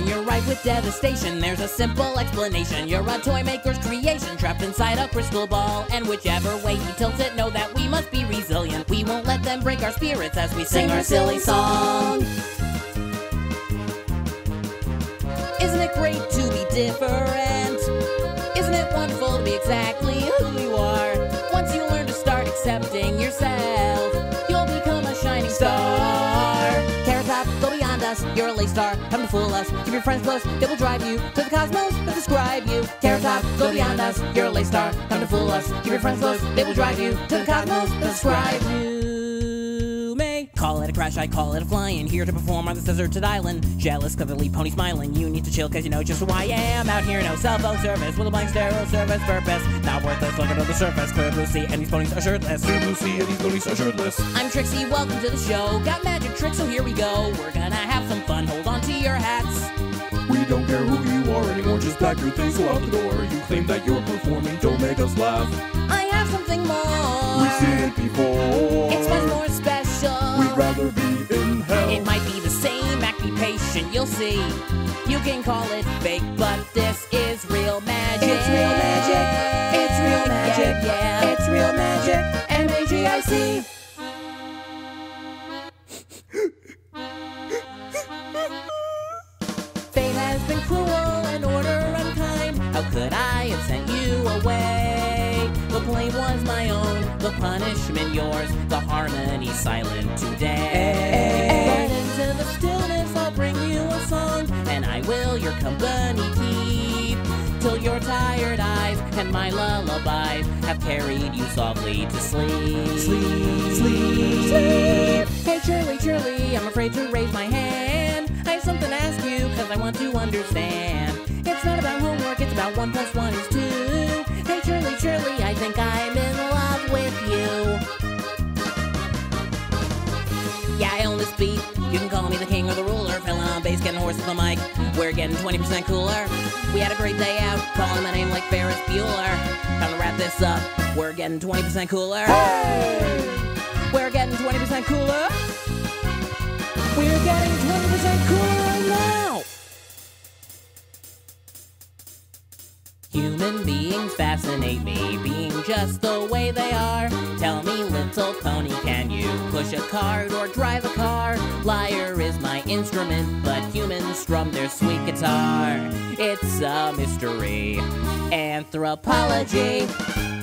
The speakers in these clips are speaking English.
And you're ripe with devastation, there's a simple explanation. You're a toy maker's creation, trapped inside a crystal ball. And whichever way you tilt it, know that we must be resilient. We won't let them break our spirits as we sing our silly song. Isn't it great to be different? Isn't it wonderful to be exactly who you are? Once you learn to start accepting yourself, you'll become a shining star. Carrot Top, go beyond us, you're a lay star, come to fool us. Keep your friends close, they will drive you to the cosmos that describe you. Carrot Top, go beyond us, you're a lay star, come to fool us. Keep your friends close, they will drive you to the cosmos that describe you. Call it a crash, I call it a flying. Here to perform on this deserted island. Jealous cause I leave pony smiling. You need to chill cause you know just who I am. Out here, no cell phone service with a blank sterile service purpose. Not worth it, look under the surface. Clear blue sea and these ponies are shirtless. Clear blue sea and these ponies are shirtless. I'm Trixie, welcome to the show. Got magic tricks, so here we go. We're gonna have some fun, hold on to your hats. We don't care who you are anymore, just pack your things, go out the door. You claim that you're performing, don't make us laugh. I have something more. We've seen it before. It's much more special. We'd rather be in hell. It might be the same, act, be patient, you'll see. You can call it fake, but this is real magic. It's real magic. It's real magic. Yeah, It's real magic. MAGIC. Fate has been cruel and order unkind. How could I have sent you away? The blame was my own, the punishment yours, the harmony silent today. But into the stillness I'll bring you a song, and I will your company keep, till your tired eyes and my lullabies have carried you softly to sleep. Sleep, sleep, sleep. Hey Shirley, Shirley, I'm afraid to raise my hand. I have something to ask you, cause I want to understand. It's not about homework, it's about 1 + 1 is 2. Hey Shirley, Shirley, I think I'm in love with you. Yeah, I own this beat. You can call me the king or the ruler. Fell on bass, getting hoarse with the mic. We're getting 20% cooler. We had a great day out, calling my name like Ferris Bueller. Time to wrap this up. We're getting 20% cooler. Hey! We're getting 20% cooler. We're getting 20% cooler right now. Human beings fascinate me, being just the way they are. Tell me, little pony, can you push a cart or drive a car? Lyre is my instrument, but humans strum their sweet guitar. It's a mystery. Anthropology.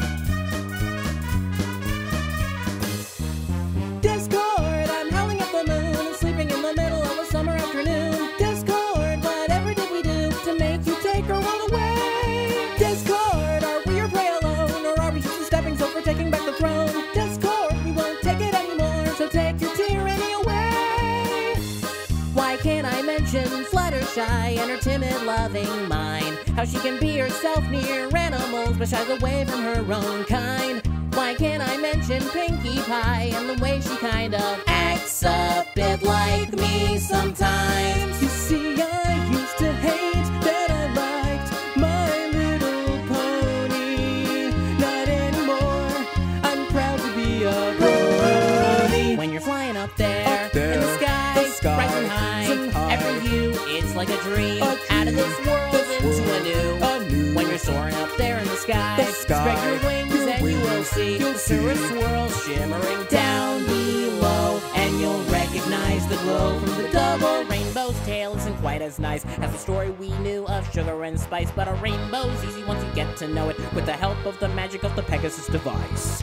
Discord, I'm howling at the moon and sleeping in the middle of a summer afternoon. Discord, whatever did we do to make you take our world away? Discord, are we your prey alone, or are we just a stepping stone for taking back the throne? Discord, we won't take it anymore, so take your tyranny away. Why can't I mention Fluttershy and her timid, loving mind? How she can be herself near animals, but shies away from her own kind. Why can't I mention Pinkie Pie and the way she kind of acts a bit like me sometimes? You see, I used to hate that I liked My Little Pony. Not anymore, I'm proud to be a pony. When you're flying up there in the sky, rising high, every view, it's like a dream. Out of this world into a new. When you're soaring up there in the sky, spread your wings and you will see the tourist swirl shimmering down below. And you'll recognize the glow from the double rainbow's tail. Isn't quite as nice as the story we knew of sugar and spice, but a rainbow's easy once you get to know it with the help of the magic of the Pegasus device.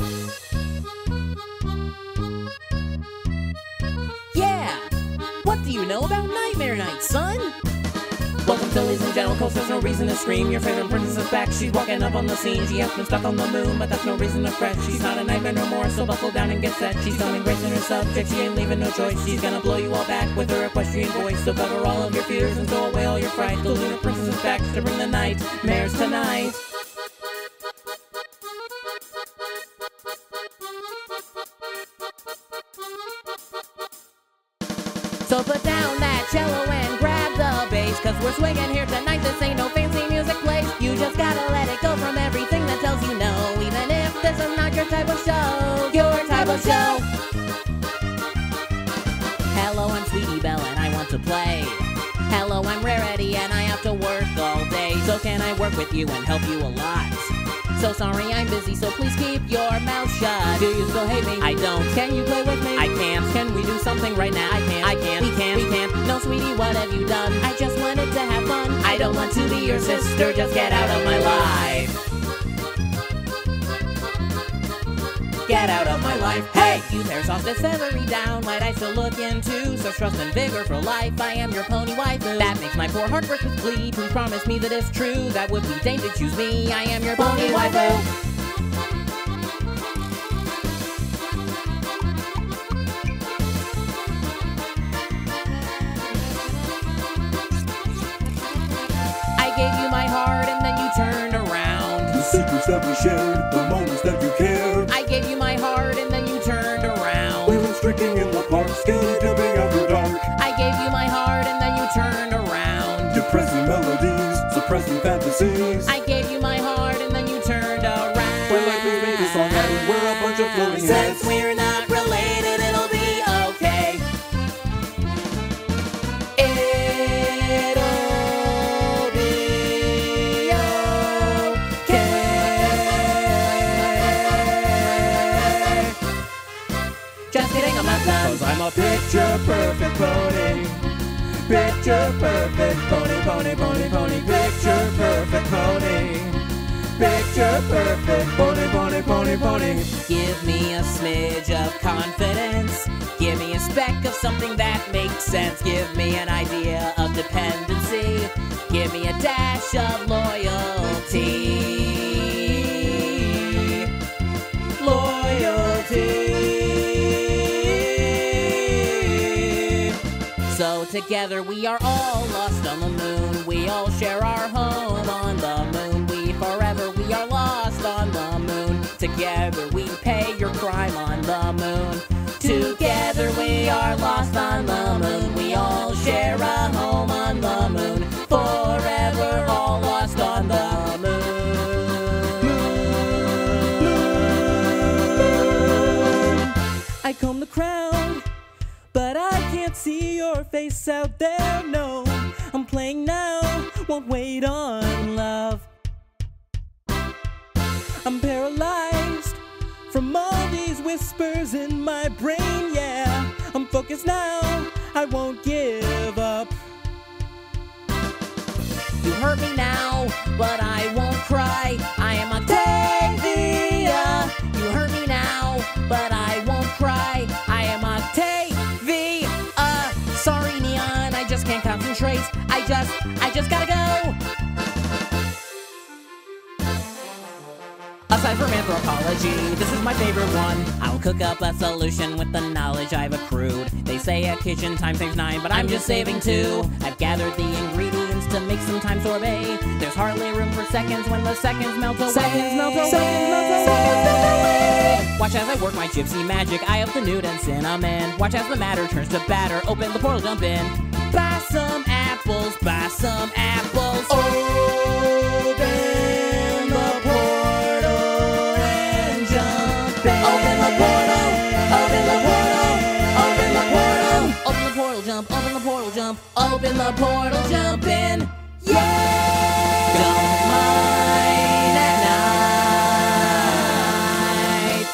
Yeah! What do you know about Nightmare Night, son? Welcome to Ladies and General Coast, there's no reason to scream. Your favorite princess is back, she's walking up on the scene. She has been stuck on the moon, but that's no reason to fret. She's not a nightmare no more, so buckle down and get set. She's telling grace in her subject, she ain't leaving no choice. She's gonna blow you all back with her equestrian voice. So cover all of your fears and throw away all your fright. The lunar princess is back to bring the nightmares tonight. So put down that cello and grab the bass, cause we're swinging here tonight, this ain't no fancy music place. You just gotta let it go from everything that tells you no, even if this is not your type of show. Your type of show. Hello, I'm Sweetie Belle and I want to play. Hello, I'm Rarity and I have to work all day. So can I work with you and help you a lot? So sorry I'm busy, so please keep your mouth shut. Do you still hate me? I don't. Can you play with me? I can't. Can we do something right now? I can't. I can't. We can't. We can't. No, sweetie, what have you done? I just wanted to have fun. I don't want to be your sister, just get out of my life. Get out of my life. Hey! You there, sausage celery down. Might I still look into such trust and vigor for life? I am your pony waifu. That makes my poor heart burst with glee. Please promise me that it's true. That would be Dane to choose me. I am your pony waifu. I gave you my heart and then you turned around. The secrets that we shared, the moments that you cared. I gave you my heart and then you turned around. We went trekking in the park, skinny dipping after dark. I gave you my heart and then you turned around. Depressing melodies, suppressing fantasies. I gave you my heart and then you turned around. We're like we made a song and we're a bunch of floating heads. Since we're not related, it'll be okay. It'll be okay. Just kidding, I'm not done. 'Cause I'm a picture perfect pony. Picture perfect pony, pony, pony, pony. Picture perfect pony. Picture perfect pony, pony, pony, pony. Give me a smidge of confidence. Give me a speck of something that makes sense. Give me an idea of dependency. Give me a dash of loyalty. Loyalty. So together we are all lost on the moon. We all share our home on the moon. We are lost on the moon. Together we pay your crime on the moon. Together we are lost on the moon. We all share a home on the moon. Forever all lost on the moon. I comb the crowd, but I can't see your face out there, no. I'm playing now, won't wait on love. I'm paralyzed from all these whispers in my brain, yeah. I'm focused now, I won't give up. You hurt me now, but I won't cry. I am Octavia. You hurt me now, but I won't cry. I am Octavia. Sorry, Neon, I just can't concentrate. I just gotta go. Aside from anthropology, this is my favorite one. I'll cook up a solution with the knowledge I've accrued. They say a kitchen time saves 9, but I'm just saving 2. I've gathered the ingredients to make some time sorbet. There's hardly room for seconds when the seconds melt away. Seconds melt away. Seconds melt away. Watch as I work my gypsy magic. Eye up the nude and cinnamon. Watch as the matter turns to batter. Open the portal, jump in. Buy some apples, buy some apples. Open the portal and jump in. Open the portal, open the portal, open the portal. Open the portal, jump, open the portal, jump. Open the portal, jump in. Yeah! Don't mind at night.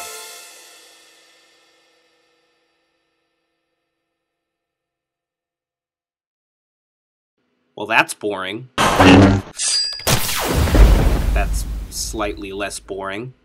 Well, that's boring. That's slightly less boring.